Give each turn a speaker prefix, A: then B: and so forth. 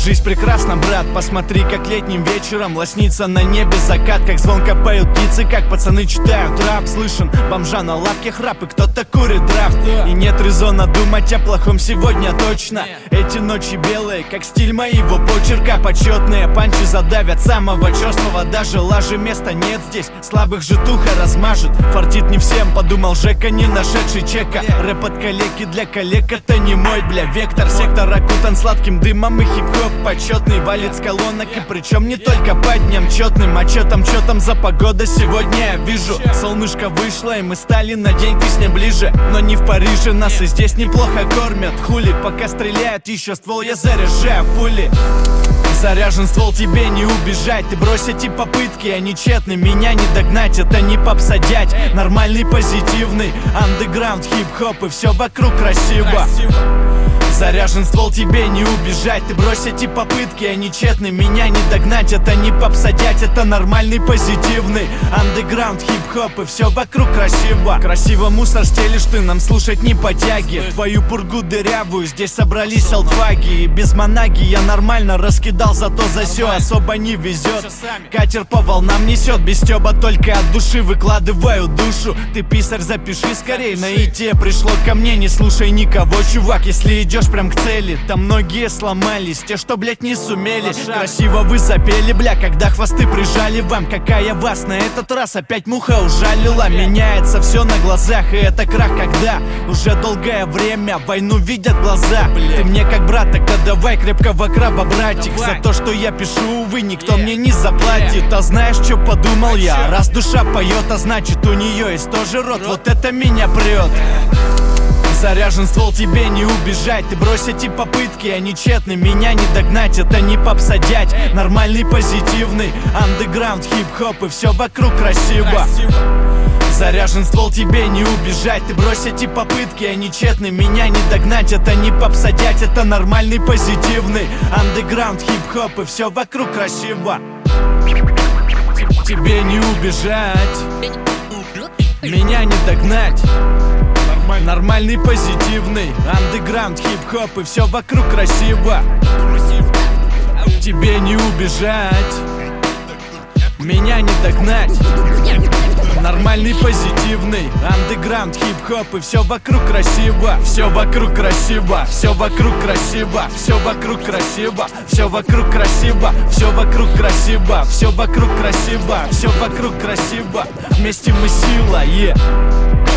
A: жизнь прекрасна, брат. Посмотри, как летним вечером лоснится на небе закат, как звонко поют птицы, как пацаны читают рэп. Слышен бомжа на лавке храп, и кто-то курит драфт. И нет резона думать о плохом сегодня точно. Эти ночи белые, как стиль моего почерка. Почетные панчи задавят самого черствого. Даже лажи места нет здесь, слабых житуха размажет. Фартит не всем, подумал Жека, не нашедший чека. Рэп от калеки для коллег, это не мой, бля, вектор. Сектор окутан сладким дымом и хип-хоп почетный валит с колонок. И причем не только по дням четным, а чё там за погода сегодня я вижу. Солнышко вышло, и мы стали на день к весне ближе. Но не в Париже, нас и здесь неплохо кормят. Хули, пока стреляют, еще ствол я заряжаю пули. Заряжен ствол, тебе не убежать. Ты брось эти попытки, они тщетны. Меня не догнать, это не попсадять. Нормальный, позитивный андеграунд, хип-хоп, и все вокруг красиво. Заряжен ствол, тебе не убежать. Ты брось эти попытки, они тщетны. Меня не догнать, это не попсадять. Это нормальный, позитивный андеграунд, хип-хоп, и все вокруг красиво. Красиво мусор стелишь ты, нам слушать не по тяге. Твою пургу дырявую, здесь собрались алтфаги. И без монаги я нормально раскидал, зато за сё особо не везет. Катер по волнам несет, без стёба только от души выкладываю душу. Ты, писарь, запиши скорей, наитие пришло ко мне. Не слушай никого, чувак, если идешь прям к цели. Там многие сломались, те, что, блять, не сумели. Красиво вы запели, бля, когда хвосты прижали вам. Какая вас на этот раз опять муха ужалила. Меняется все на глазах, и это крах, когда уже долгое время войну видят глаза. Ты мне как брат, тогда давай крепкого краба, братик. За то, что я пишу, увы, никто мне не заплатит. А знаешь, что подумал я? Раз душа поет, а значит у нее есть тоже рот. Вот это меня прет. Заряжен ствол, тебе не убежать. Ты брось эти попытки, они тщетны. Меня не догнать, это не попсадять. Нормальный, позитивный андеграунд, хип-хоп, и все вокруг красиво. Заряжен ствол, тебе не убежать. Ты брось эти попытки, они тщетны. Меня не догнать, это не попсадять. Это нормальный, позитивный андеграунд, хип-хоп, и все вокруг красиво. Тебе не убежать, меня не догнать. Нормальный, позитивный андеграунд, хип-хоп, и все вокруг красиво. Тебе не убежать, меня не догнать. Нормальный, позитивный андеграунд, хип-хоп, и все вокруг красиво. Все вокруг красиво, все вокруг красиво, все вокруг красиво, все вокруг красиво, все вокруг красиво, все вокруг красиво, все вокруг красиво. Вместе мы сила,